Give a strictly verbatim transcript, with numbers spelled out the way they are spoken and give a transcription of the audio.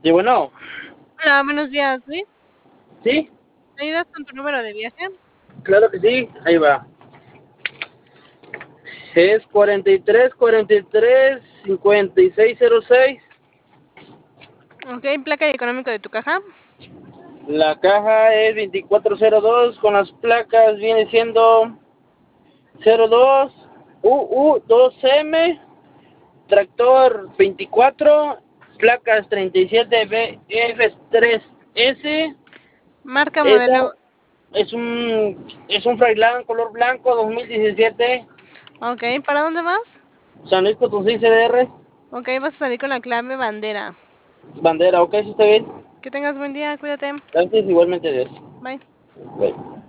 Sí, bueno, Hola, buenos días, Luis. sí, ¿Me ayudas con tu número de viaje? claro que sí, ahí va. Es cuarenta y tres, cuarenta y tres, cincuenta y seis cero seis. Ok, placa y económico de tu caja. La caja es veinticuatro cero dos, con las placas viene siendo cero dos U U dos M, tractor veinticuatro, placas treinta y siete B F tres S. Marca, Esa modelo. es un es un Freightliner color blanco dos mil diecisiete, Ok, ¿para dónde vas? San Luis Potosí C D R. Ok, vas a salir con la clave bandera. Bandera, ok, si está bien. Que tengas buen día, cuídate. Gracias, igualmente, Dios. Bye. Bye.